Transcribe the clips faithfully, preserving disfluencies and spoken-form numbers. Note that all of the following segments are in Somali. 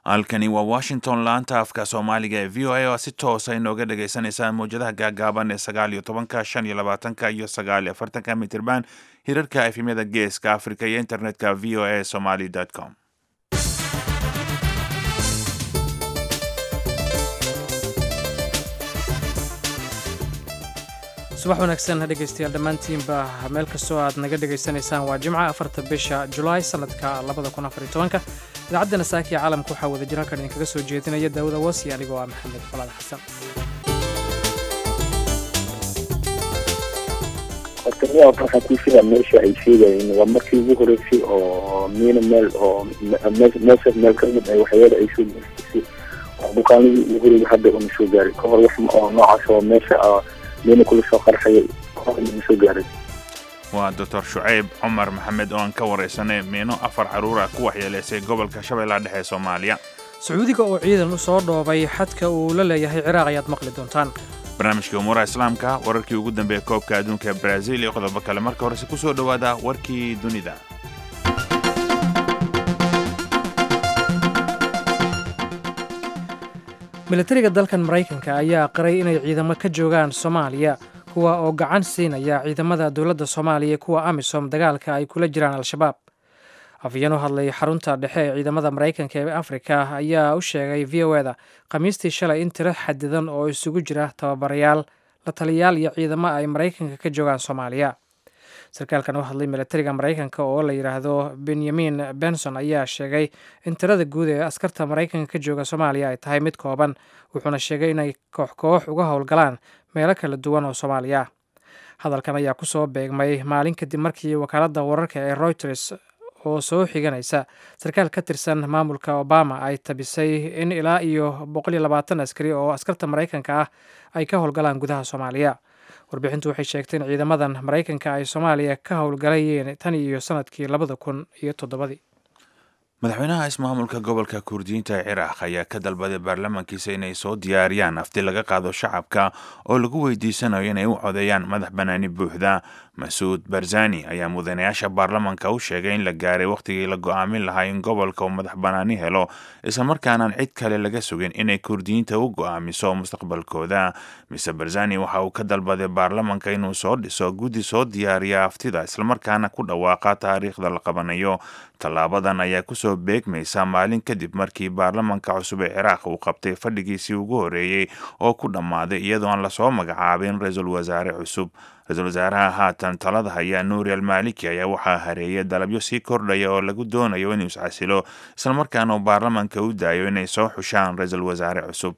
halkani waa Washington laanta afka Soomaaliga ee V O A oo si toos ah inooga dhageysanaysaan mowjadaha gaagaaban ee sagaal iyo tobanka, shan iyo labaatanka iyo sagaal iyo afartanka mitirban hirarka efemyada geeska Afrika iyo internetka v o a somali dot com. subax wanaagsan dhegeystayaal dhammaantiinba meel kastoo aad naga dhegaysanaysaan waa jimca afarta bisha julaay sanadka labada kun afar iyo tobanka idaacadda Saakiya caalamka waxaa wada jira halkan idinkaga soo jeedinaya Daawud Awosi anigoo ah Maxamed Falaad Xasan. Horta waxaa ku filan meesha ay sheegayeen waa markii ugu horeysay oo miina meel oo meesha meel ka mid ay waxyaalo ay soo gaarsiisay bukaanadii ugu horeeyay hadda uu soo gaaray ka hor wax oo noocaas oo meesha miina kula soo qarxay oo soo gaaray. waa Doctor Shucayb Cumar Maxamed oo aan ka wareysanay miino afar caruur ah ku waxyeeleysay gobolka Shabeellaha Dhexe ee Soomaaliya. Sacuudiga oo ciidan u soo dhoobay xadka uu la leeyahay Ciraaq ayaad maqli doontaan. barnaamijka umuuraha islaamka wararkii ugu dambeeyay koobka adduunka ee Brazil iyo qodobo kale marka hore si ku soo dhawaada warkii dunida. militariga dalkan Mareykanka ayaa qiray inay ciidamo ka joogaan Soomaaliya kuwa oo gacan siinaya ciidamada dawladda Soomaaliya kuwa AMISOM dagaalka ay kula jiraan Al-Shabaab. afyeen u hadlay xarunta dhexe ee ciidamada Mareykanka ee Afrika ayaa u sheegay V O A-da Khamiistii shalay in tiro xadidan oo isugu jira tababarayaal, la taliyayaal iyo ciidamo ay Mareykanka ka joogaan Soomaaliya. sarkaalkan u hadlay militariga Mareykanka oo la yiraahdo Benjamin Benson ayaa sheegay in tirada guud ee askarta Mareykanka ka jooga Soomaaliya ay tahay mid kooban, wuxuuna sheegay inay koox koox uga howlgalaan meelo kala duwan oo Soomaaliya. hadalkan ayaa ku soo beegmay maalin kadib markii wakaaladda wararka ee Reuters oo soo xiganaysa sarkaal ka tirsan maamulka Obama ay tabisay in ilaa iyo boqol iyo labaatan askari oo askarta Mareykanka ah ay ka howlgalaan gudaha Soomaaliya. warbixintu waxay sheegtay in ciidamadan Mareykanka ay Soomaaliya ka howlgalayeen tan iyo sanadkii labada kun iyo toddobadii. madaxweynaha ismaamulka gobolka Kurdiyiinta ee Ciraaq ayaa ka dalbaday baarlamaankiisa inay soo diyaariyaan afti laga qaado shacabka oo lagu weydiisanayo inay u codeeyaan madax banaani buuxda. Masuud Barzani ayaa mudanayaasha baarlamaanka u sheegay in la gaaray waqtigii la go'aamin lahaa in gobolka uu madax banaani helo isla markaana cid kale laga sugin inay Kurdiyiinta u go'aamiso mustaqbalkooda. mister Barzani waxa uu ka dalbaday baarlamaanka inuu soo dhiso guddi soo diyaariya aftida isla markaana ku dhawaaqa taariikhda la qabanayo. tallaabadan ayaa ku soo beegmaysa maalin kadib markii baarlamaanka cusub ee Ciraaq uu qabtay fadhigiisii ugu horeeyay oo ku dhammaaday iyadoo aan lasoo magacaabin ra'iisul wasaare cusub. ra'iisul wasaaraha haatan talada haya Nuuri al-Maliki ayaa waxaa hareeyay dalabyo sii kordhaya oo lagu doonayo inuu iscasilo isla markaana uu baarlamaanka u daayo inay soo xushaan ra'iisul wasaare cusub.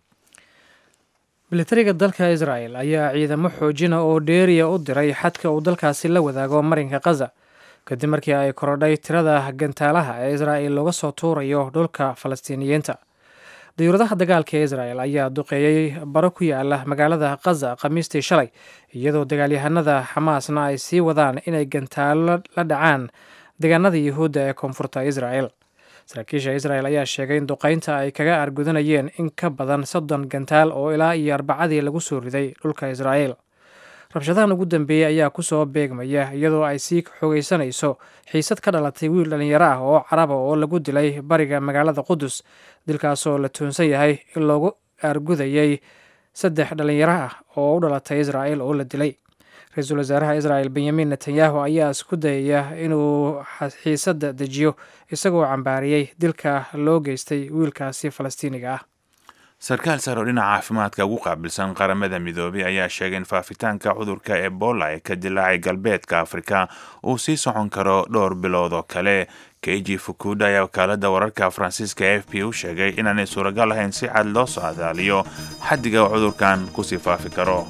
militariga dalka Israel ayaa ciidamo xoojina oo dheeriya u diray xadka uu dalkaasi la wadaago marinka Gaza kadib markii ay korodhay tirada gantaalaha ee Israel looga soo tuurayo dhulka Falastiiniyiinta. diyuuradaha dagaalka ee Israel ayaa duqeeyay baro ku yaala magaalada Gaza Khamiistii shalay iyadoo dagaalyahanada Xamaasna ay sii wadaan inay gantaalo la dhacaan deegaanada Yuhuudda ee koonfurta Israel. saraakiisha Israel ayaa sheegay in duqeynta ay kaga argudanayeen in ka badan soddon gantaal oo ilaa iyo arbacadii lagu soo riday dhulka Israel. rabshadahan ugu dambeeyay ayaa ku soo beegmaya iyadoo ay sii xogeysanayso xiisad ka dhalatay wiil dhalinyaro ah oo carab ah oo lagu dilay bariga magaalada Qudus. dilkaasoo la tuunsan yahay in loogu argudayay saddex dhalinyaro ah oo u dhalatay Israel oo la dilay. ra-iisul wasaaraha Israel Benjamin Netanyahu ayaa isku dayaya inuu xiisadda dejiyo isagoo cambaariyay dilka loo geystay wiilkaasi Falastiiniga ah. sarkaal sare oo dhinaca caafimaadka ugu qaabilsan qaramada midoobay ayaa sheegay in faafitaanka cudurka Ebola ee ka dilaacay galbeedka Afrika uu sii socon karo dhowr bilood oo kale. Keiji Fukuda ayaa wakaaladda wararka Faransiiska A F P u sheegay inaanay suuragal ahayn si cad loo soo adaaliyo xaddiga cudurkan kusii faafi karo.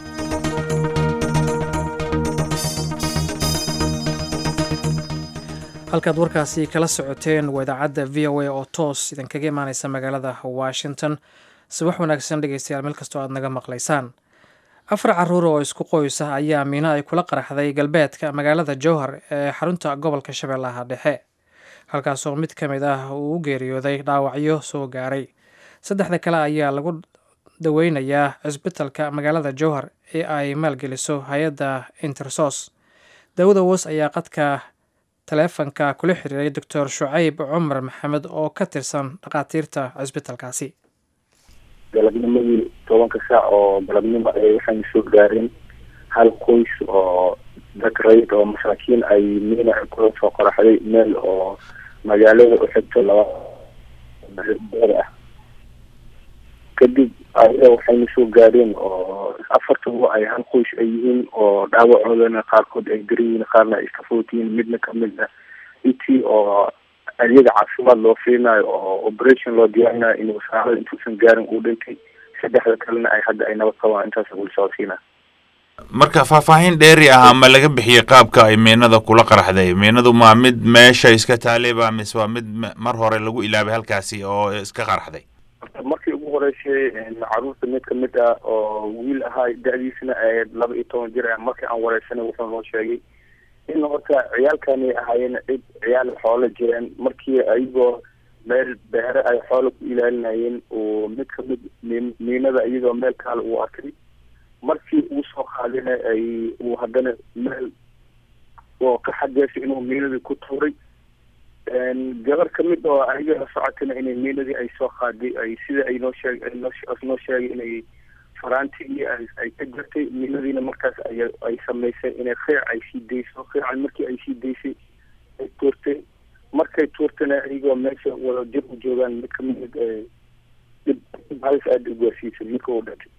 halkaad warkaasi kala socoteen waa idaacadda V O A oo toos idinkaga imaaneysa magaalada Washington. subax wanaagsan dhegeystayaal meel kastoo aad naga maqlaysaan. afar caruur oo isku qoys ah ayaa miino ay kula qaraxday galbeedka magaalada Jowhar ee xarunta gobolka Shabeellaha Dhexe, halkaasoo mid ka mid ah uu u geeriyooday dhaawacyo soo gaaray. saddexda kale ayaa lagu daweynayaa cisbitaalka magaalada Jowhar ee ay maalgeliso hay-adda Intersos. Daawud Awoos ayaa qadka taleefanka kula xiriiray doctor shucayb cumar maxamed oo ka tirsan dhakhaatiirta cisbitaalkaasi. galabnimadii tobanka saac oo galabnimo ay waxayna soo gaareen hal qoys oo dad rayid oo masaakiin ay miina kula soo qoraxday meel oo magaalada u xigta laba beer ah. kadib ayaga waxayna soo gaareen oo afartuba ay hal qoys ay yihiin oo dhaawacoodana qaarkood ay gariyiin qaarna ay iska footiyiin midna kamid ah intii oo ayaga caafimaad loo fiinayo oo operation loo diyaarinayo in wasaarada intuusan gaarin uu dhintay saddexda kalena ay hadda ay nabad qabaan intaas ula socodsiinaa. marka faahfaahin dheeri ah ma laga bixiyay qaabka ay meenada kula qaraxday? meenadu ma mid meesha iska taaleba mise waa mid mar hore lagu ilaabay halkaasi oo iska qaraxday? markii ugu horeysay caruurta mid kamid ah oo wiil ahaa da-diisana ahayd laba iyo toban jir ah markii aan wareysanay wuxuu noo sheegay in horta ciyaalkani ahaayeen cid ciyaal xoolo jireen markii ayagoo meel beere ay xoolo ku ilaalinayeen oo mid kamid miinada iyagoo meel kaale uu arkay markii uu soo qaadina ay uu haddana meel oo ka xageysay inuu miinadii ku tuuray gabar kamid oo ayaga la socotana inay miinadii ay soo qaaday ay sida ay noo sheeg noo sheegay inay faraantii ay ka jirtay miinadiina markaas ay ay samaysay inay qiic ay sii dayso qiican markii ay sii daysay ay tuurtay markay tuurtana ayagoo meesha wada jir u joogaan mid kamid dhib halis aada u gaarsiisay midka uu dhintay.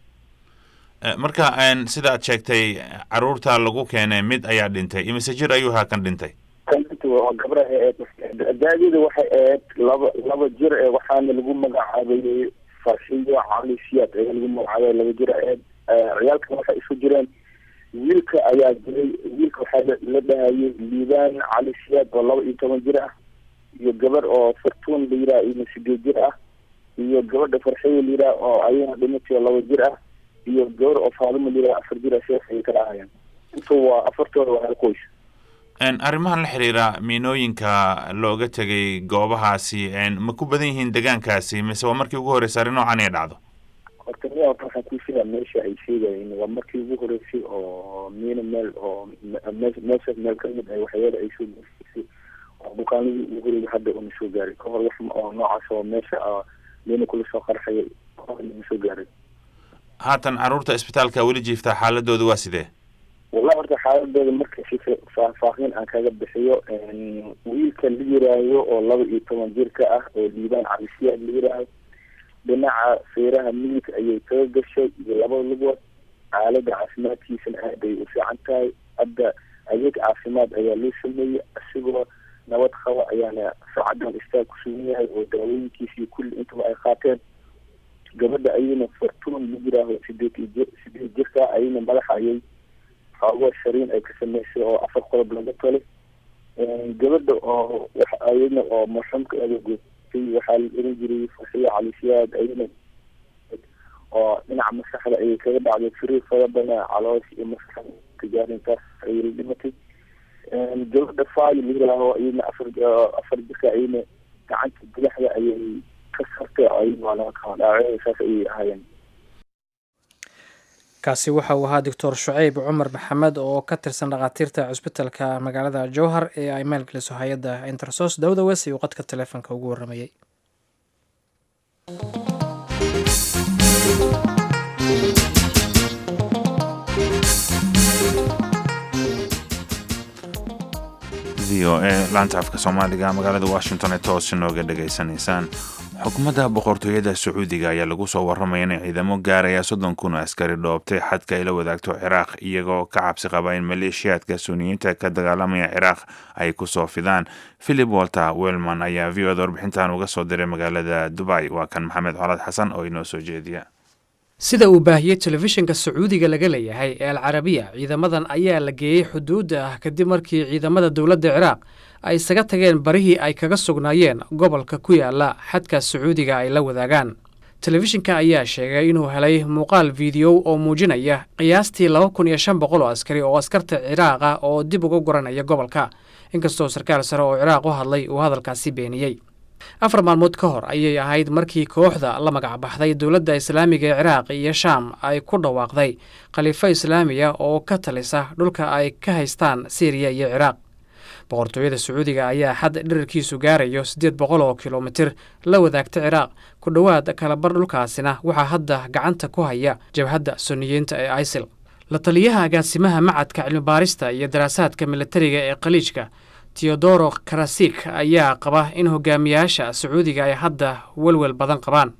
marka sida aad sheegtay caruurta lagu keenay mid ayaa dhintay imise jir ayuu haa kan dhintay? gabra daadida waxay ahayd laba laba jir ee waxaana lagu magacaabayay farxiyo cali siyaad ayaa lagu magacaabay laba jir ahayd. ciyaalkan waxay isu jireen wiilka ayaa jiray wiilka waxaa la dhahayay liibaan cali siyaad oo laba iyo toban jir ah iyo gabar oo fartuun la yiraah iyo sideed jir ah iyo gabadha farxiyo la yiraah oo ayana dhimatay oo laba jir ah iyo gabar oo faalimo la yiraah afar jir ah sheekh ay kala ahaayeen. intuu waa afartooda waa hal qoys. arrimahan la xiriira miinooyinka looga tegay goobahaasi ma ku badan yihiin deegaankaasi mise waa markii ugu horreysay arrin noocan ay dhacdo? horta miyaa waxaan ku filan meesha ay sheegayeen waa markii ugu horreysay oo miina meel oo meesha meel kamid ay waxyaala ay soo gaarsiisay oo bukaanadii ugu horreeyay hadda una soo gaaray ka hor wax oo noocaas oo meesha miina kula soo qarxayay una soo gaaray. haatan caruurta isbitaalka weli jiiftaa xaaladooda waa sidee? wallahi horta xaaladooda marka si faahfaahin aan kaga bixiyo wiilka la yiraayo oo laba iyo toban jirka ah oo liibaan cabisiyaad la yiraayo dhinaca feeraha midig ayay kaga gashay iyo laba lugood xaalada caafimaadkiisana aad ay u fiican tahay hadda adeeg caafimaad ayaa loo sameeyey asigoo nabad qaba ayaana saacadan istaag ku sugan yahay oo daawooyinkiisii kulli intaba ay qaateen. gabadha ayayna fartuun la yiraaho sideed jir sideed jirka ayayna madaxa ayay xoogo shariin ay ka samaysay oo afar qodob laga tolay. gabadha oo wax ayana oo marxuumka aada gootay waxaa la oran jiray farxiyo cali siyaad ayana oo dhinaca maskaxda ayay kaga dhacday firiir fara badan caloosh iyo maskaxda tijaarintaas ayay la dhimatay. gabadha faali la yiraaho ayana afar afar jirka ayana gacanta bilaxda ayay ka sartay ayana waa laga kala dhaacay saas ayay ahaayeen. kaasi waxa uu ahaa doctor shucayb cumar maxamed oo ka tirsan dhakhaatiirta cisbitaalka magaalada jowhar ee ay maalgeliso hay-adda intersos. dawda wes ayuu qadka taleefonka ugu warramayay. v o a laanta afka soomaaliga magaalada washington ee toos inooga dhegaysanaysaan. xukuumadda boqortooyada sacuudiga ayaa lagu soo warramaya in ciidamo gaaraya soddon kun oo askari dhoobtay xadka ay la wadaagto ciraaq iyagoo ka cabsi qaba in maleeshiyaadka suniyiinta ka dagaalamaya ciraaq ay ku soo fidaan. philip walter welman ayaa v o da warbixintan uga soo diray magaalada dubai. waa kan maxamed colaad xasan oo inoo soo jeediya. sida uu baahiyey telefishinka sacuudiga laga leeyahay ee alcarabiya ciidamadan ayaa la geeyey xuduudda ah kadib markii ciidamada dowladda ciraaq ay isaga tageen barihii ay kaga sugnaayeen gobolka ku yaala xadka sacuudiga ay la wadaagaan. telefishinka ayaa sheegay inuu helay muuqaal fiidiyow oo muujinaya qiyaastii laba kun iyo shan boqol oo askari oo askarta ciraaq ah oo dib uga guranaya gobolka, inkastoo sarkaal sare oo ciraaq u hadlay uu hadalkaasi beeniyey. afar maalmood ka hor ayay ahayd markii kooxda la magac baxday dowladda islaamiga ee ciraaq iyo shaam ay ku dhawaaqday khaliifo islaamiya oo ka talisa dhulka ay ka haystaan siiriya iyo ciraaq. boqortooyada sacuudiga ayaa xad dherarkiisu gaarayo siddeed boqol oo kilomitir la wadaagta ciraaq ku dhowaad kalabar dhulkaasina waxaa hadda gacanta ku haya jabhadda sunniyiinta ee isil la taliyaha agaasimaha macadka cilmibaarista iyo daraasaadka militariga ee khaliijka teodoro karasik ayaa qaba in hogaamiyaasha sacuudiga ay hadda welwel badan qabaan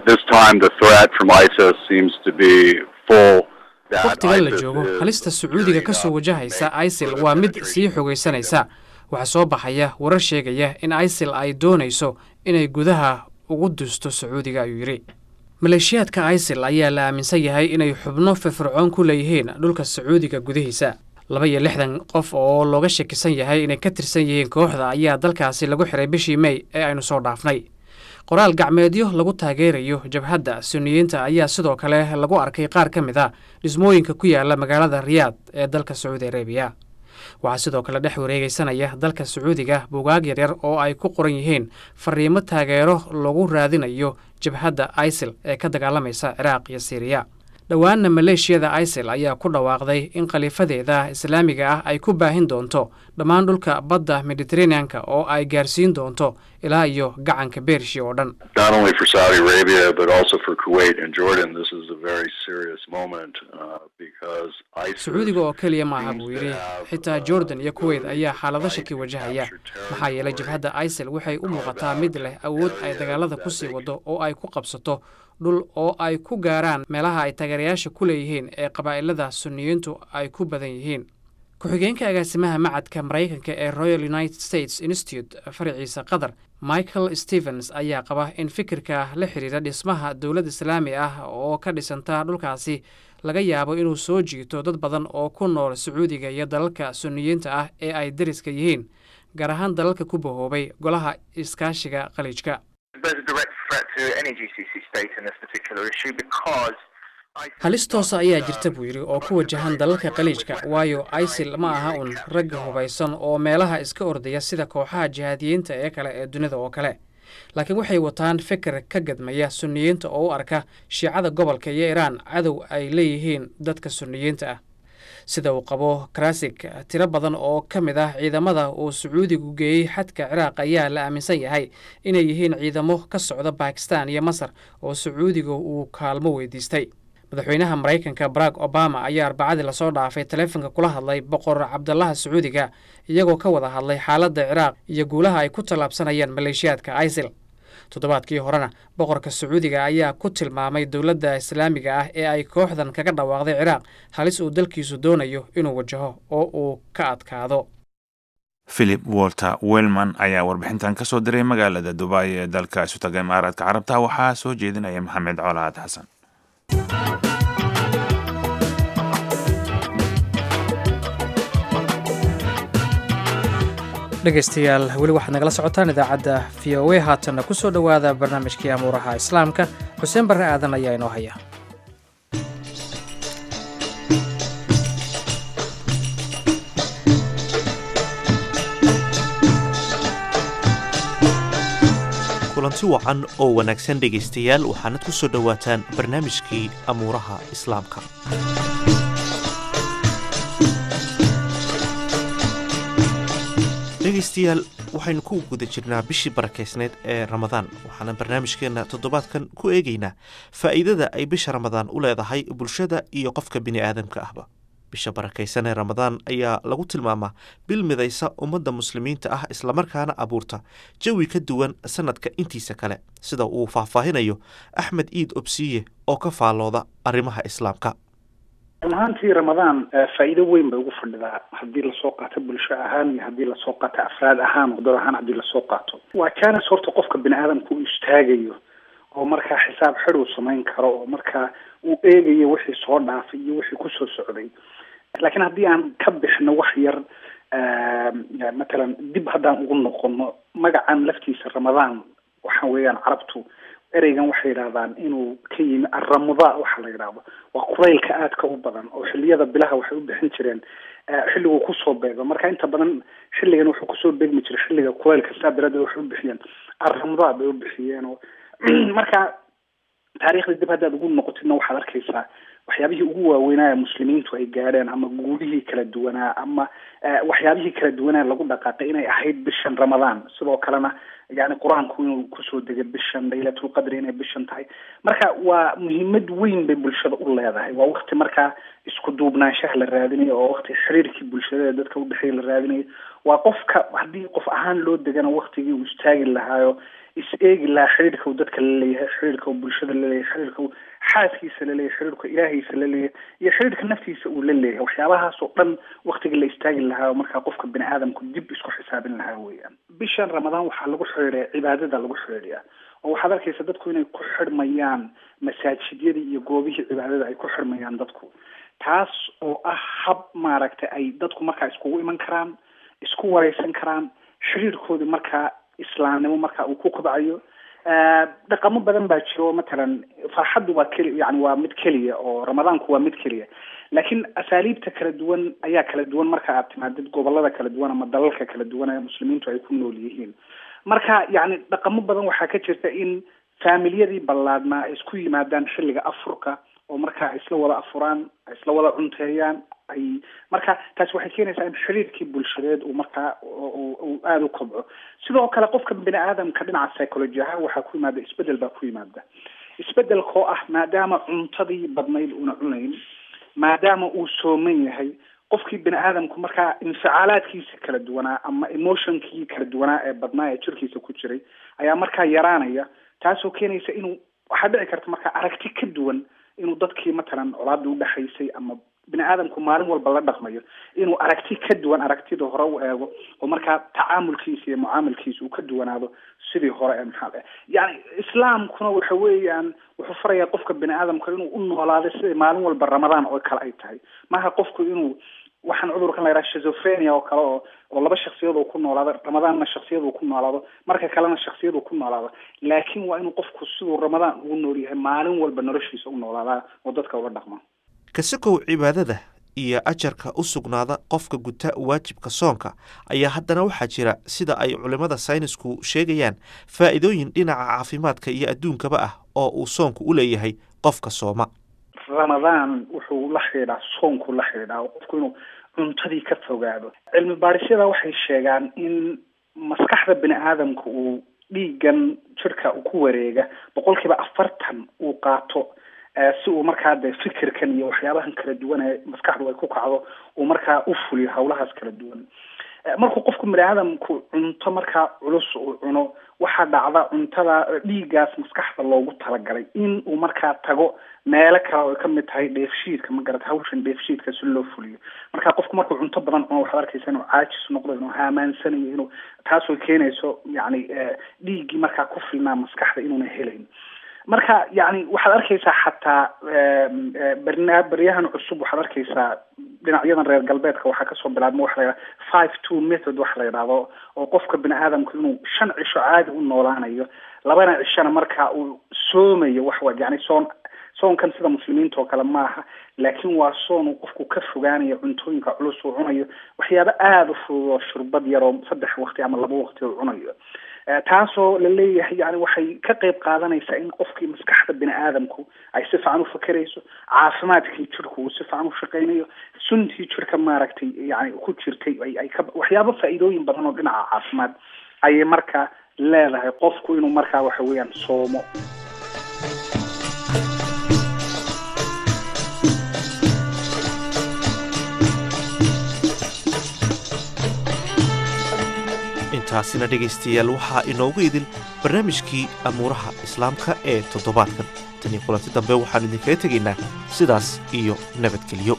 wakhtigan la joogo halista sacuudiga ka soo wajahaysa isil waa mid sii xogaysanaysa waxaa soo baxaya warar sheegaya in isil ay doonayso inay gudaha ugu dusto sacuudiga ayuu yidhi maleeshiyaadka isil ayaa la aaminsan yahay inay xubno firfircoon ku leeyihiin dhulka sacuudiga gudihiisa laba iyo lixdan qof oo looga shakisan yahay inay ka tirsan yihiin kooxda ayaa dalkaasi lagu xiray bishii mey ee aynu soo dhaafnay qoraal gacmeedyo lagu taageerayo jabhadda sunniyiinta ayaa sidoo kale lagu arkay qaar ka mid a dhismooyinka ku yaala magaalada riyaad ee dalka sacuudi arabiya waxaa sidoo kale dhex wareegaysanaya dalka sacuudiga buugaag yaryar oo ay ku qoran yihiin fariimo taageero lagu raadinayo jabhadda isil ee ka dagaalamaysa ciraaq iyo siiriya dhowaanna maleeshiyada isil ayaa ku dhawaaqday in khaliifadeeda islaamiga ah ay ku baahin doonto dhammaan dhulka badda mediteraneanka oo ay gaarsiin doonto ilaa iyo gacanka beershi oo dhan sacuudiga oo keliya maaha buu yidhi xitaa jordan iyo kuweyt ayaa xaalado shaki wajahaya maxaa yeelay jabhadda isil waxay u muuqataa mid leh awood ay dagaalada ku sii wado oo ay ku qabsato dhul oo ay ku gaaraan meelaha ay taageerayaasha ku leeyihiin ee qabaa'ilada sunniyiintu ay ku badan yihiin ku-xigeenka agaasimaha macadka maraykanka ee royal united states institute faraciisa qatar michael stevens ayaa qaba in fikirka la xidhiira dhismaha dowlad islaami ah oo ka dhisanta dhulkaasi laga yaabo inuu soo jiito dad badan oo ku nool sacuudiga iyo dalalka sunniyiinta ah ee ay deriska yihiin gaar ahaan dalalka ku bahoobay golaha iskaashiga khaliijka halis toosa ayaa jirta buu yidhi oo ku wajahan dalalka khaliijka waayo isil ma aha un ragga hubaysan oo meelaha iska ordaya sida kooxaha jihaadiyiinta ee kale ee dunida oo kale laakiin waxay wataan fikir ka gadmaya sunniyiinta oo u arka shiicada gobolka iyo iraan cadow ay leeyihiin dadka sunniyiinta ah sida uu qabo karasik tiro badan oo ka mid ah ciidamada uu sacuudigu geeyey xadka ciraaq ayaa la aaminsan yahay inay yihiin ciidamo ka socda bakistan iyo masar oo sacuudiga uu kaalmo weydiistay madaxweynaha maraykanka barack obama ayaa arbacadii lasoo dhaafay taleefanka kula hadlay boqor cabdalaha sacuudiga iyagoo ka wada hadlay xaaladda ciraaq iyo guulaha ay ku tallaabsanayaan maleeshiyaadka isil toddobaadkii horena boqorka sacuudiga ayaa ku tilmaamay dowladda islaamiga ah ee ay kooxdan kaga dhawaaqday ciraaq halis uu dalkiisu doonayo inuu wajaho oo uu ka adkaado philip walter welman ayaa warbixintan ka soo diray magaalada dubai ee dalka isutaga imaaraadka carabta waxaa soo jeedinaya maxamed colaad xasan dhegaystayaal weli waxaad nagala socotaan idaacadda v o a haatanna ku soo dhowaada barnaamijkii amuuraha islaamka xuseen barre aadan ayaa inoo haya kulanti wacan oo wanaagsan dhegaystayaal waxaanad ku soo dhowaataan barnaamijkii amuuraha islaamka dhegaystayaal waxaynu ku guda jirnaa bishii barakaysneed ee ramadaan waxaana barnaamijkeenna toddobaadkan ku eegaynaa faa'iidada ay bisha ramadaan u leedahay bulshada iyo qofka bini aadamka ahba bisha barakaysan ee ramadaan ayaa lagu tilmaamaa bil midaysa ummadda muslimiinta ah islamarkaana abuurta jawi ka duwan sanadka intiisa kale sida uu faahfaahinayo axmed iid obsiye oo ka faallooda arrimaha islaamka run ahaantii ramadaan faa'iido weyn bay ugu fadhidaa haddii lasoo qaato bulsho ahaan iyo haddii lasoo qaato afraad ahaan wadad ahaan haddii lasoo qaato waa jaanis horta qofka bini aadamka uu istaagayo oo markaa xisaab xid uu samayn karo oo markaa uu eegayo wixii soo dhaafay iyo wixii kusoo socday laakiin haddii aan ka bixno wax yar matalan dib haddaan ugu noqono magacan laftiisa ramadaan waxa weeyaan carabtu ereygan waxay yidhahdaan inuu ka yimi arramudaa waxa la yidhaahdo waa kulaylka aadka u badan oo xilliyada bilaha waxay u bixin jireen xilliguu kusoo beego marka inta badan xilligan wuxuu kusoo beegmi jiray xilliga kulaylka saa daraaddeed waxay u bixiyeen arramudaa bay u bixiyeen oo marka taariikhda dib haddaad ugu noqotidna waxaad arkaysaa waxyaabihii ugu waaweynaa muslimiintu ay gaadheen ama guulihii kala duwanaa ama waxyaabihii kala duwanaa lagu dhaqaaqay inay ahayd bishan ramadaan sidoo kalena yani qur-aanku inuu kusoo degay bishan laylatul qadri inay bishan tahay marka waa muhiimad weyn bay bulshada u leedahay waa waqti markaa isku duubnaanshaha la raadinayo oo waqti xiriirkii bulshada dadka udhexeeya la raadinayo waa qofka haddii qof ahaan loo degana waqtigii uu istaagi lahaayo is eegi lahaa xiriirka uu dadka la leeyahay xiriirka uu bulshada la leeyahay xiriirka uu xaaskiisa la leeyahay xiriirka ilaahiisa la leeyahay iyo xiriirka naftiisa uu la leeyahay waxyaabahaas oo dhan waqtiga la istaagi lahaa markaa qofka bini aadamku dib isku xisaabin lahaa weeyaan bishan ramadaan waxaa lagu xidhiidhiya cibaadada lagu xidhiidhiya oo waxaad arkaysa dadku inay ku xidhmayaan masaajidyadii iyo goobihii cibaadada ay ku xidhmayaan dadku taas oo ah hab maaragtay ay dadku markaa iskugu iman karaan isku wareysan karaan xiriirkoodii markaa islaamnimo marka uu ku kobcayo dhaqamo badan baa jiro matalan farxaddu waa keli yani waa mid keliya oo ramadaanku waa mid keliya laakiin asaaliibta kala duwan ayaa kala duwan marka aad timaadid gobolada kala duwan ama dalalka kala duwan ee muslimiintu ay ku nool yihiin marka yani dhaqamo badan waxaa ka jirta in faamilyadii ballaadnaa ay isku yimaadaan xilliga afurka oo markaa isla wada afuraan isla wada cunteeyaan ay marka taasi waxay keenaysaa in xiriirkii bulshadeed uu markaa uu aada u kobco sidoo kale qofka bini aadamka dhinaca psychology ahaan waxaa ku yimaada isbedel baa ku yimaada isbedelkoo ah maadaama cuntadii badnayd una cunayn maadaama uu sooman yahay qofkii bini aadamku markaa inficaalaadkiisa kala duwanaa ama emotionkii kala duwanaa ee badnaa ee jirkiisa ku jiray ayaa markaa yaraanaya taasoo keenaysa inuu waxaa dhici karta markaa aragti ka duwan inuu dadkii matalan colaada udhexaysay ama bini aadamku maalin walba la dhaqmayo inuu aragti ka duwan aragtida hore u eego oo markaa tacaamulkiisa iyo mucaamilkiisa uu ka duwanaado sidii hore ee maxaa yani islaamkuna waxa weeyaan wuxuu farayaa qofka bini aadamka inuu u noolaado sida maalin walba ramadaan oo kale ay tahay maaha qofku inuu waxaan cudurkan la yidhaha schizophrenia oo kale oo oo laba shaksiyad uu ku noolaado ramadaanna shaksiyad uu ku noolaado marka kalena shaksiyad uu ku noolaado laakiin waa inuu qofku siduu ramadaan ugu nool yahay maalin walba noloshiisa u noolaadaa oo dadka uga dhaqma kasakow cibaadada iyo ajarka u sugnaada qofka guta waajibka soonka ayaa haddana waxaa jira sida ay culimmada saynisku sheegayaan faa'iidooyin dhinaca caafimaadka iyo adduunkaba ah oo uu soonku u leeyahay qofka sooma ramadaan wuxuu la xidhiidhaa soonku la xidhiidhaa qofku inuu cuntadii ka fogaado cilmi baadhisyada waxay sheegaan in maskaxda bini aadamka uu dhiigan jirka ku wareega boqolkiiba afartan uu qaato si uu markaa de fikirkan iyo waxyaabahan kala duwan ee maskaxdu ay ku kacdo uu markaa u fuliyo hawlahaas kala duwan markuu qofku bini aadamku cunto markaa culus uu cuno waxaa dhacda cuntada dhiiggaas maskaxda loogu talagalay in uu markaa tago meelo kale oo kamid tahay dheefshiidka ma garata hawshan dheefshiidka si loo fuliyo marka qofku markuu cunto badan cuno waxaad arkaysa inuu caajis noqdo inuu haamaansanayo inuu taasoo keenayso yani dhiiggii markaa ku filnaa maskaxda inuuna helayn marka yani waxaad arkaysaa xataa barna baryahan cusub waxaad arkaysaa dhinacyadan reer galbeedka waxaa kasoo bilaabma waxa la yidhaha five two method waxa la yidhahdo oo qofka bini aadamku inuu shan cisho caadi u noolaanayo labana cishona markaa uu soomayo waxwa yani soon soonkan sida muslimiinta oo kale maaha laakiin waa soon uu qofku ka fogaanayo cuntooyinka culus uu cunayo waxyaaba aada u fudud oo shurbad yar oo saddex waqti ama laba waqti uu cunayo taasoo la leeyahay yani waxay ka qayb qaadanaysaa in qofkii maskaxda bini aadamku ay si fiican u fakerayso caafimaadkii jirku uu si fiican u shaqaynayo suntii jirka maaragtay yani ku jirtay ay ay ka waxyaabo faa'iidooyin badan oo dhinaca caafimaad ayay markaa leedahay qofku inuu markaa waxa weeyaan soomo taasina dhegaystayaal waxaa inoogu idil barnaamijkii amuuraha islaamka ee toddobaadkan tan iyo kulanti dambe waxaanu idinkaga tegaynaa sidaas iyo nabadgelyo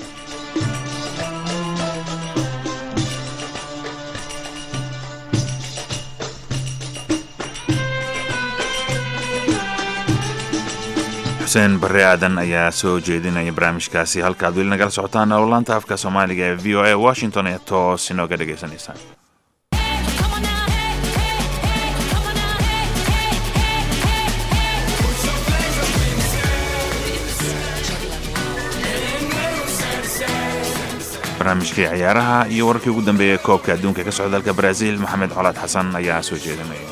xuseen barre aadan ayaa soo jeedinaya barnaamijkaasi halkaad weli nagala socotaan oo laanta afka soomaaliga ee v o a washington ee toos inooga dhegaysanaysaan barnaamijkii ciyaaraha iyo wararkii ugu dambeeyay koobka adduunka ka socda dalka Brazil Maxamed Colaad Xasan ayaa soo jeedinaya.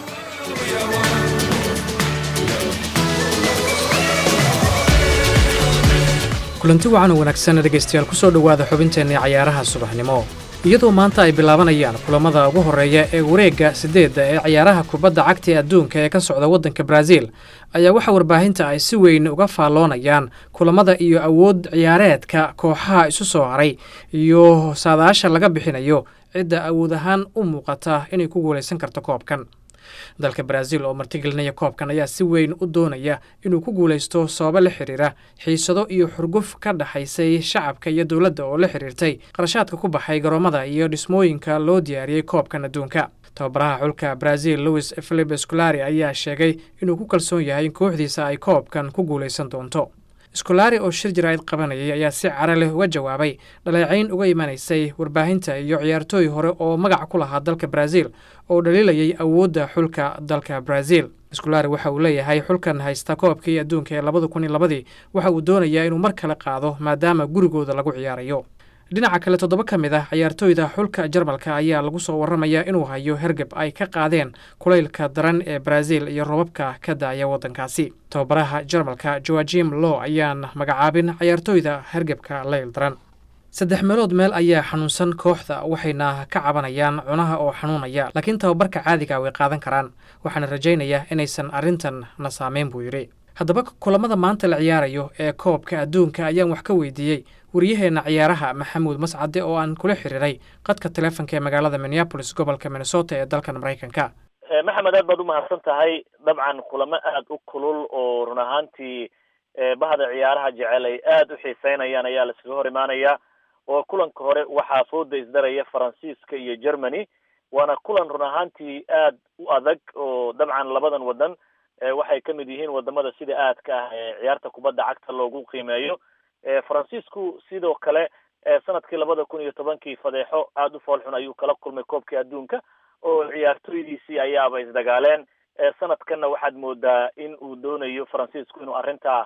kulanti wacan oo wanaagsan dhegaystayaal ku soo dhowaada xubinteenii cayaaraha subaxnimo iyadoo maanta ay bilaabanayaan kulamada ugu horreeya ee wareegga siddeedda ee cayaaraha kubadda cagta ee adduunka ee ka socda waddanka Brazil ayaa waxaa warbaahinta ay si weyn uga faalloonayaan kulamada iyo awood ciyaareedka kooxaha isu soo haray iyo saadaasha laga bixinayo cidda awood ahaan u muuqata inay ku guulaysan karto koobkan dalka Brazil oo martigelinaya koobkan ayaa si weyn u doonaya inuu ku guulaysto sababo la xiriira xiisado iyo xurguf ka dhaxaysay shacabka iyo dowladda oo la xiriirtay qarashaadka ku baxay garoomada iyo dhismooyinka loo diyaariyey koobkan adduunka tababaraha xulka Brazil Luis Felipe Scolari ayaa sheegay inuu ku kalsoon yahay in kooxdiisa ay koobkan ku guulaysan doonto Scolari oo shir jiraa'id qabanayay ayaa si cara leh uga jawaabay dhaleecayn uga imanaysay warbaahinta iyo ciyaartooy hore oo magac ku lahaa dalka Brazil oo dhaliilayay awoodda xulka dalka Brazil. Scolari waxa uu leeyahay xulkan haysta koobkii adduunka ee labada kun iyo labadii waxa uu doonayaa inuu mar kale qaado maadaama gurigooda lagu ciyaarayo. dhinaca kale toddoba ka mid ah ciyaartooyda xulka Jarmalka ayaa lagu soo waramayaa inuu hayo hergeb ay ka qaadeen kulaylka daran ee Brazil iyo robabka ka daaya waddankaasi. tababaraha Jarmalka Joachim Low ayaan magacaabin ciyaartooyda hergebka layl daran. saddex meelood meel ayaa xanuunsan kooxda waxayna ka cabanayaan cunaha oo xanuunaya laakiin tababarka caadiga way qaadan karaan waxaana rajaynayaa inaysan arrintan na saameyn buu yidhi. haddaba kulamada maanta la ciyaarayo ee koobka adduunka ayaan wax ka weydiiyey wariyaheenna ciyaaraha Maxamuud Mascade oo aan kula xiriiray qadka taleefanka ee magaalada Minneapolis gobolka Minnesota ee dalkan Mareykanka. maxamed aad baad u mahadsan tahay dabcan kulamo aad u kulul oo run ahaantii bahda ciyaaraha jecel ay aad u xiiseynayaan ayaa la iskaga hor imaanaya oo kulanka hore waxaa fooda isdaraya Faransiiska iyo Germany waana kulan run ahaantii aad u adag oo dabcan labadan wadan waxay ka mid yihiin wadamada sida aadka ah ee ciyaarta kubadda cagta loogu qiimeeyo Faransiisku sidoo kale sanadkii labada kun iyo tobankii fadeexo aad u foolxun ayuu kala kulmay koobkii adduunka oo ciyaartooydiisii ayaaba isdagaaleen sanadkanna waxaad moodaa in uu doonayo Faransiisku inuu arrintaa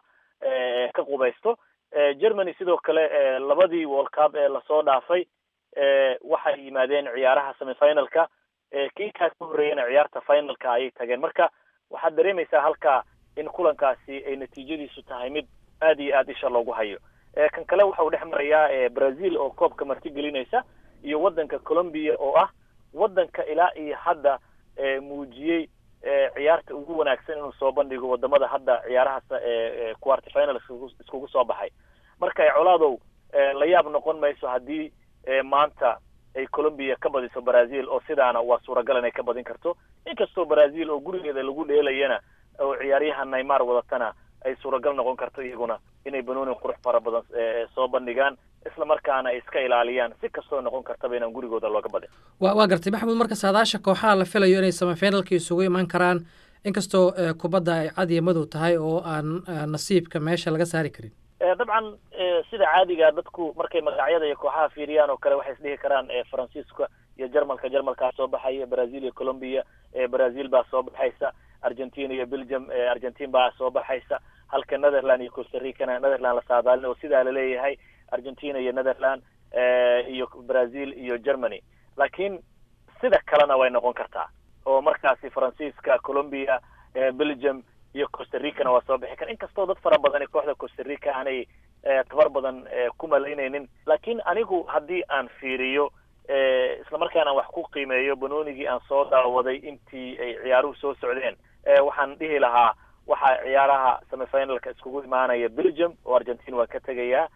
ka qubaysto Germany sidoo kale labadii World Cup ee lasoo dhaafay waxay yimaadeen ciyaaraha semifinalka kii kaas ka horreeyana ciyaarta finalka ayay tageen marka waxaad dareemaysaa halkaa in kulankaasi ay natiijadiisu tahay mid aad iyo aad isha loogu hayo kan kale waxa uu dhex marayaa Brazil oo koobka martigelinaysa iyo waddanka Colombia oo ah waddanka ilaa iyo hadda muujiyey ciyaarta ugu wanaagsan inuu soo bandhigo wadamada hadda ciyaaraha quarter final iskugu soo baxay marka ay colaadow la yaab noqon mayso haddii maanta ay Colombia ka badiso Brazil oo sidaana waa suuragal inay ka badin karto inkastoo Brazil oo gurigeeda lagu dheelayana oo ciyaaryahan Neymar wadatana ay suuragal noqon karto iyaguna inay banooni qurux fara badan soo bandhigaan isla markaana ay iska ilaaliyaan si kastoo noqon kartaba inaan gurigooda looga badin waa waa gartay Maxamuud marka saadaasha kooxaha la filayo inay semifinalka isugu iman karaan inkastoo kubadda ay cad iyo madow tahay oo aan nasiibka meesha laga saari karin dabcan sida caadiga dadku markay magacyada iyo kooxaha fiiriyaan oo kale waxay isdhihi karaan Faransiiska iyo Jarmalka Jarmalka soo baxaya Brazil iyo Colombia Brazil baa soo baxaysa Argentina iyo Belgium Argentina baa soo baxaysa halka Netherlands iyo Costa Rica Netherlands la saadaalin oo sidaa la leeyahay Argentina iyo Netherlands iyo Brazil iyo Germany laakiin sida kalena way noqon kartaa oo markaasi Faransiiska Colombia Belgium iyo Costa Rica waa soo bixi kara inkastoo dad fara badan kooxda Costa Rica aanay tabar badan ku malaynaynin laakiin anigu haddii aan fiiriyo isla markaana wax ku qiimeeyo banoonigii aan soo daawaday intii ay ciyaaruhu soo socdeen waxaan dhihi lahaa waxa ciyaaraha semifinalka iskugu imaanaya Belgium oo Argentina waa ka tagaya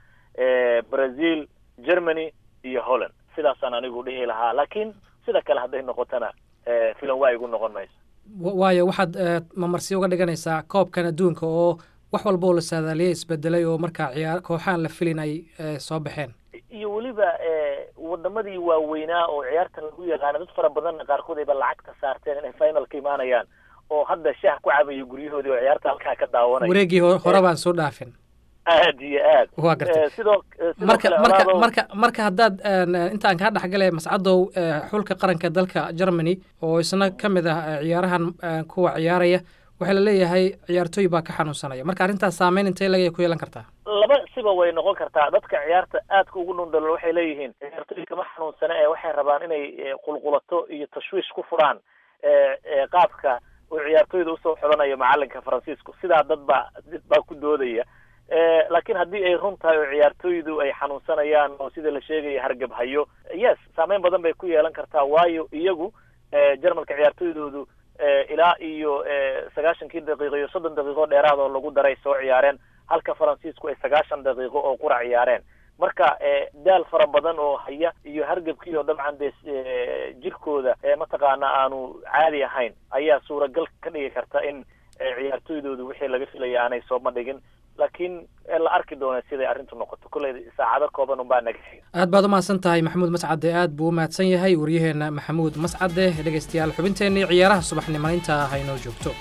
Brazil Germany iyo Holland sidaasaan anigu dhihi lahaa laakiin sida kale hadday noqotana filan waa igu noqon mayso waayo waxaad mamarsi uga dhiganaysaa koobkan adduunka oo wax walba oo la saadaaliyay isbedelay oo markaa ciyaar kooxahan la filin ay soo baxeen iyo weliba wadamadii waaweynaa oo ciyaartan lagu yaqaana dad fara badan qaarkood ayba lacagta saarteen inay finalka imaanayaan oo hadda shaah ku cabayo guryahoodii oo ciyaarta halkaa ka daawanaya wareegii hore baan soo dhaafin aad iyo aad waa gartay sidoo marka marka marka marka haddaad intaan kaa dhexgalay Mascadow xulka qaranka dalka Germany oo isna ka mid ah ciyaarahan kuwa ciyaaraya waxa la leeyahay ciyaartooy baa ka xanuunsanaya marka arrintaas saameyn intee laga ku yeelan kartaa laba siba way noqon kartaa dadka ciyaarta aadka ugu dhundalo waxay leeyihiin ciyaartooy kama xanuunsana ee waxay rabaan inay qulqulato iyo tashwiish ku furaan ee qaabka uu ciyaartooyda usoo xulanayo macalinka Faransiisku sidaa dad baa dad baa ku doodaya laakiin haddii ay run tahay oo ciyaartooydu ay xanuunsanayaan oo sida la sheegaya hargab hayo yes saameyn badan bay ku yeelan kartaa waayo iyagu jarmalka ciyaartooydoodu ilaa iyo sagaashankii daqiiqo iyo soddon daqiiqo dheeraad oo lagu daray soo ciyaareen halka faransiisku ay sagaashan daqiiqo oo qura ciyaareen marka daal fara badan oo haya iyo hargabkii oo dabcan dee jirkooda mataqaana aanu caadi ahayn ayaa suuragal ka dhigi karta in ciyaartooydoodu wixii laga filaya aanay sooma dhigin laakiin la arki doona siday arrintu noqoto kulley saacado kooban unbaa naga xiga aad baad umahadsan tahay maxamuud mascade aad buu umahadsan yahay waryaheena maxamuud mascade dhegeystayaal xubinteenii ciyaaraha subaxnimo intaa haynoo joogto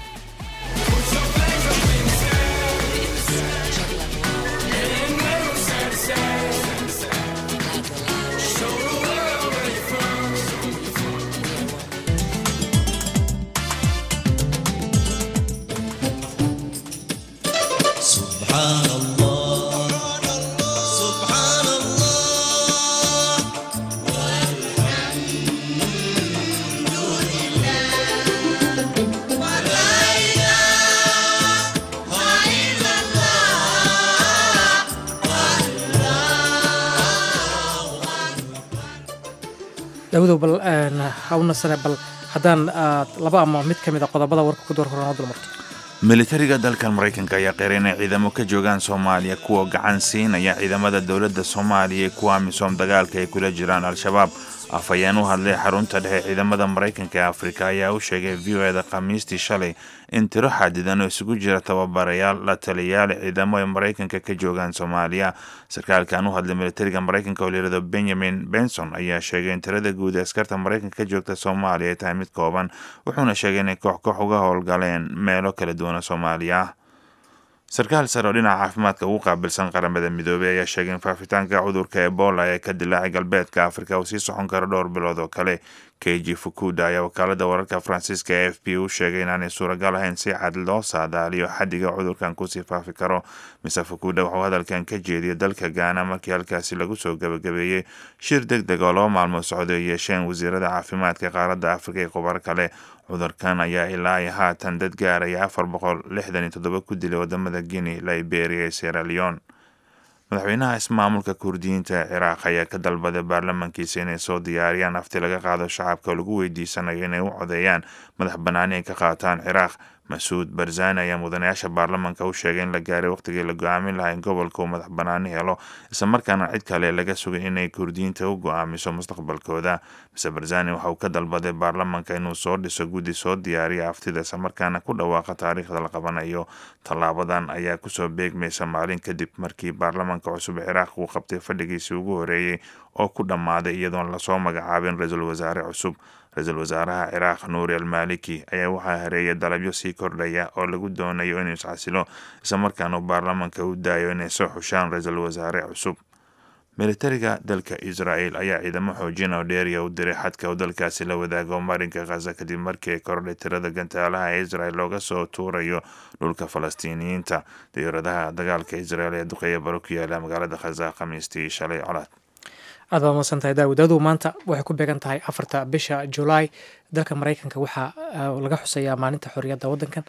dawdow bal hawna sane bal haddaan aad laba ama mid ka mid a qodobada warka ku door horan oo dulmarto militariga dalkan maraykanka ayaa qeeray inay ciidamo ka joogaan soomaaliya kuwa gacan siinaya ciidamada dowladda soomaaliya kuwa amisom dagaalka ay kula jiraan al-shabaab afhayeen u hadlay xarunta dhexe ciidamada maraykanka ee afrika ayaa u sheegay v o eda khamiistii shalay in tiro xadidan oo isugu jira tababarayaal la taliyayaal ciidamo ay maraykanka ka joogaan soomaaliya sarkaalkan u hadlay militariga maraykanka oo layirahdo benjamin benson ayaa sheegay in tirada guud ee askarta maraykanka ka joogta soomaaliya ay tahay mid kooban wuxuuna sheegay inay koox koox uga howlgaleen meelo kala duwan oo soomaaliya ah sarkaal sare oo dhinaca caafimaadka ugu qaabilsan qaramada midoobey ayaa sheegay in faafitaanka cudurka ebola ee ka dilaacay galbeedka afrika uu sii socon karo dhowr bilood oo kale k g fukuda ayaa wakaalada wararka faransiiska e f b u sheegay inaanay suuragal ahayn si cad loo saadaaliyo xadiga cudurkan kusii faafi karo mise fukuda wuxuu hadalkan ka jeediyay dalka gaana markii halkaasi lagu soo gabagabeeyey shir deg deg oo laba maalmood socday ay yeesheen wasiirada caafimaadka qaaradda afrika iyo qubar kale cudurkan ayaa ilaa iyo haatan dad gaaraya afar boqol lixdan iyo toddoba ku dilay wadamada guinea liberia iyo sierra leone madaxweynaha ismaamulka kurdiyiinta ee ciraaq ayaa ka dalbaday baarlamankiisa inay soo diyaariyaan afti laga qaado shacabka oo lagu weydiisanayo inay u codeeyaan madax banaani ay ka qaataan ciraaq mas-uud barzani ayaa mudanayaasha baarlamanka u sheegay in la gaaray waqtigii la go-aamin lahaa in gobolka uu madax banaani helo isla markaana cid kale laga sugay inay kurdiyiinta u go-aamiso mustaqbalkooda mise barzani waxa uu ka dalbaday baarlamanka inuu soo dhiso guddi soo diyaariya aftida isla markaana ku dhawaaqa taariikhda la qabanayo tallaabadan ayaa kusoo beegmaysa maalin kadib markii baarlamanka cusub ciraaq uu qabtay fadhigiisii ugu horeeyey oo ku dhammaaday iyadoon lasoo magacaabin ra-iisul wasaare cusub ra-iisul wasaaraha ciraaq nuuri almaliki ayaa waxaa hareeyay dalabyo sii kordhaya oo lagu doonayo inuu iscasilo isla markaana baarlamanka u daayo inay soo xushaan ra-iisul wasaare cusub militariga dalka israel ayaa ciidamo xoojin oo dheeriya u diray xadka uu dalkaasi la wadaago marinka khaza kadib markii ay kordhay tirada gantaalaha ee israel looga soo tuurayo dhulka falastiiniyiinta diyaaradaha dagaalka israel ee duqeeya baro ku yaala magaalada khaza khamiistii shalay colaad aad baa umahadsan tahay daawud daawdu maanta waxay ku beegan tahay afarta bisha julaay dalka maraykanka waxaa laga xuseeyaa maalinta xorriyadda waddankan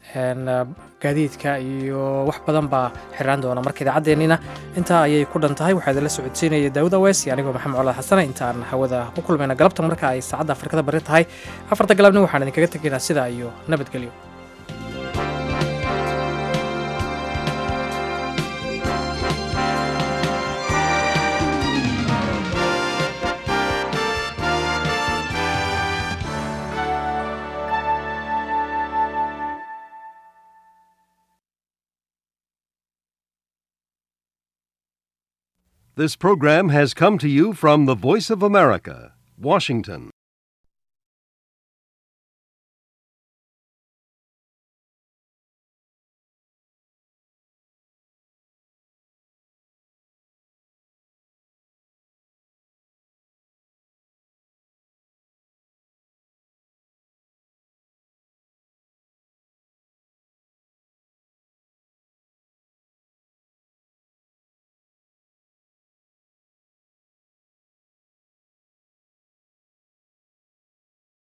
gaadiidka iyo wax badan baa xiraan doona marka idaacaddeenina intaa ayay ku dhan tahay waxaa idinla socodsiinaya daawud aweesi anigoo maxamed colaad xasana intaan hawada ku kulmayna galabta marka ay saacadda afrikada bari tahay afarta galabni waxaan idinkaga tegaynaa sidaa iyo nabadgelyo This program has come to you from the Voice of America, Washington.